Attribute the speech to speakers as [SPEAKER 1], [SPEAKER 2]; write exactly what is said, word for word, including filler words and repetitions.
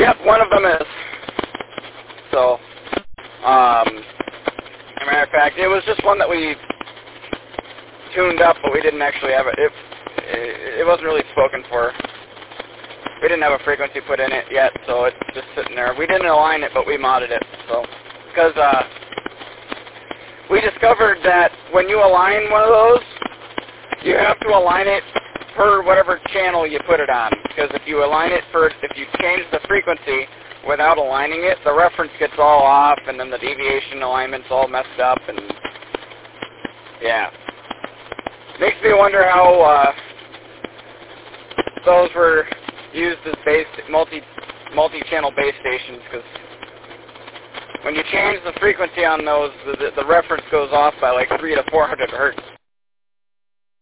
[SPEAKER 1] Yep, one of them is. So, um, as a matter of fact, it was just one that we tuned up, but we didn't actually have it. It, it, it wasn't really spoken for. We didn't have a frequency put in it yet, so it's just sitting there. We didn't align it, but we modded it. So, because uh, we discovered that when you align one of those, you have to align it per whatever channel you put it on. Because if you align it for, if you change the frequency without aligning it, the reference gets all off, and then the deviation alignment's all messed up, and yeah. Makes me wonder how uh, those were used as base multi multi-channel base stations, because when you change the frequency on those, the, the reference goes off by like three to four hundred hertz.